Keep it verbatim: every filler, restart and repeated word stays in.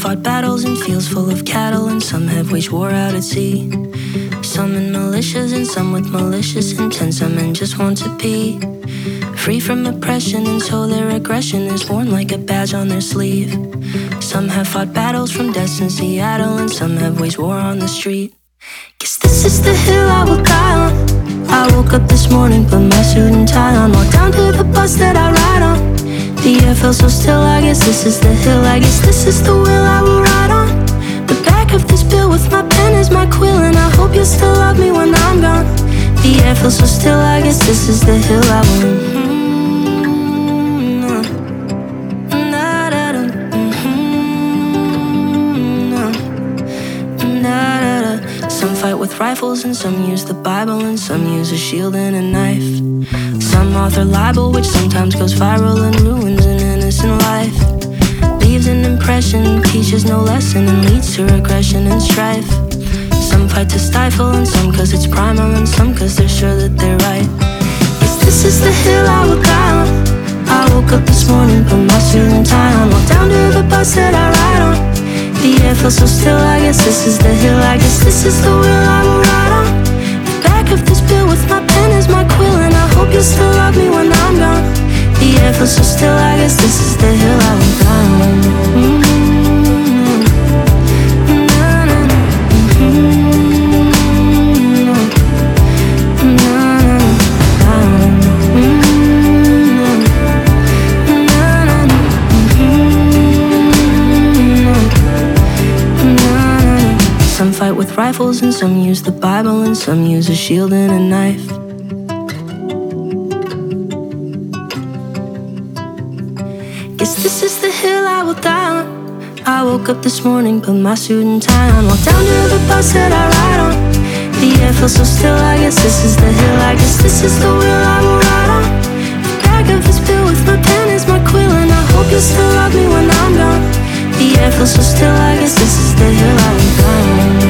fought battles in fields full of cattle, and some have waged war out at sea. Some in militias and some with malicious intent. Some men just want to be free from oppression, and so their aggression is worn like a badge on their sleeve. Some have fought battles from deaths in Seattle, and some have waged war on the street. Guess this is the hill I will die on. I woke up this morning, put my suit and tie on, walked down to the bus that I ride on. The air felt so still, I guess this is the hill, I guess this is the wheel I will ride on. The back of this bill with my pen is my quill, and I hope you'll still love me when I'm gone. The air feels so still, I guess this is the hill I will. Some fight with rifles, and some use the Bible, and some use a shield and a knife. Some author libel, which sometimes goes viral and ruins an innocent life. Leaves an impression, teaches no lesson, and leads to regression and strife. Some fight to stifle, and some cause it's primal, and some cause they're sure that they're right. Yes, this is the hill I will die on. I woke up this morning, put my suit and tie on, walked down to the bus that I ride on. The air feels so still, I guess this is the hill, I guess this is the wheel I will ride on. The back of this bill with my pen is my quill, and I hope you'll still love me when I'm gone. The air feels so still, I guess this is the hill I will die on. Mm-hmm. Some fight with rifles, and some use the Bible, and some use a shield and a knife. Guess this is the hill I will die on. I woke up this morning, put my suit and tie on, walked down to the bus that I ride on. The air feels so still, I guess this is the hill, I guess this is the wheel I will ride on. The back of this bill with my pen is my quill, and I hope you'll still love me when I'm gone. The air feels so still, I guess this is the hill I will die on.